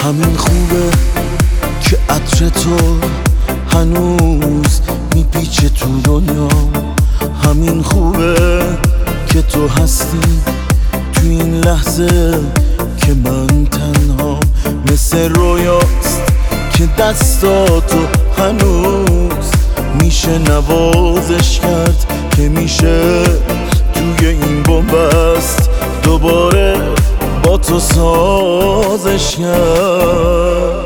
همین خوبه که عطر تو هنوز میپیچه تو دنیا. همین خوبه که تو هستی تو این لحظه که من تنها. مثل رویاست که دستاتو هنوز میشه نوازش کرد، که میشه توی این بنبست دوباره با تو سازش کرد.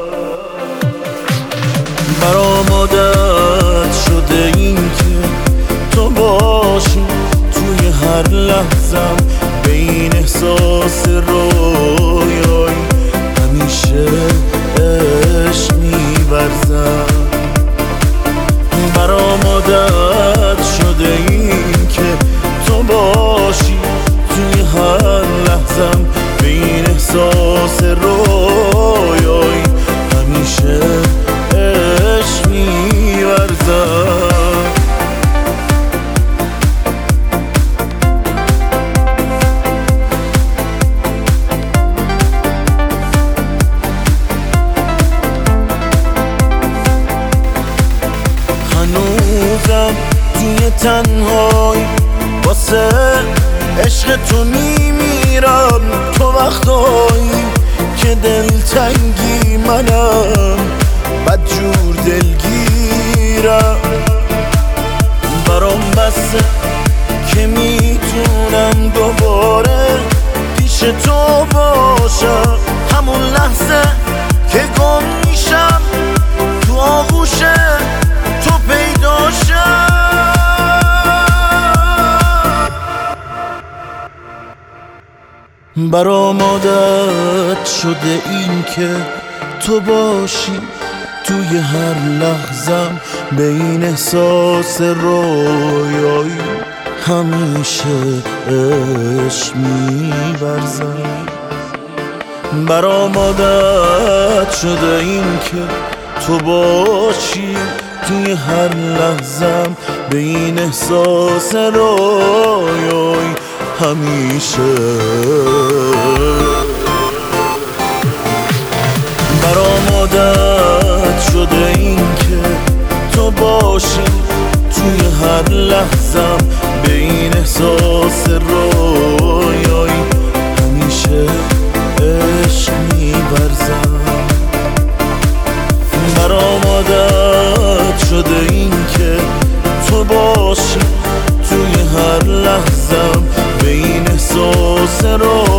برام عادت شده این که تو باشی توی هر لحظم، به این احساس رویایی همیشه عشق می‌ورزم. برام عادت شده این که تو باشی توی هر لحظم، به این احساس رویایی همیشه عشق می‌ورزم. هنوزم توی تنهایی واسه عشق تو میمیرم. تو وقتایی که دلتنگی منم بدجور دلگیرم. برام بسه که میتونم دوباره پیش تو باشم، همون لحظه که گم میشم تو آغوش تو پیدا شم. برام عادت شده این که تو باشی توی هر لحظم، به این احساس رویایی همیشه عشق می‌ورزم. برام عادت شده این که تو باشی توی هر لحظم، به این احساس رویایی همیشه. برام عادت شده این که تو باشی توی هر لحظم، به این احساس رویایی همیشه عشق می‌ورزم. برام عادت شده این که تو باشی توی هر لحظم، به این احساس رویایی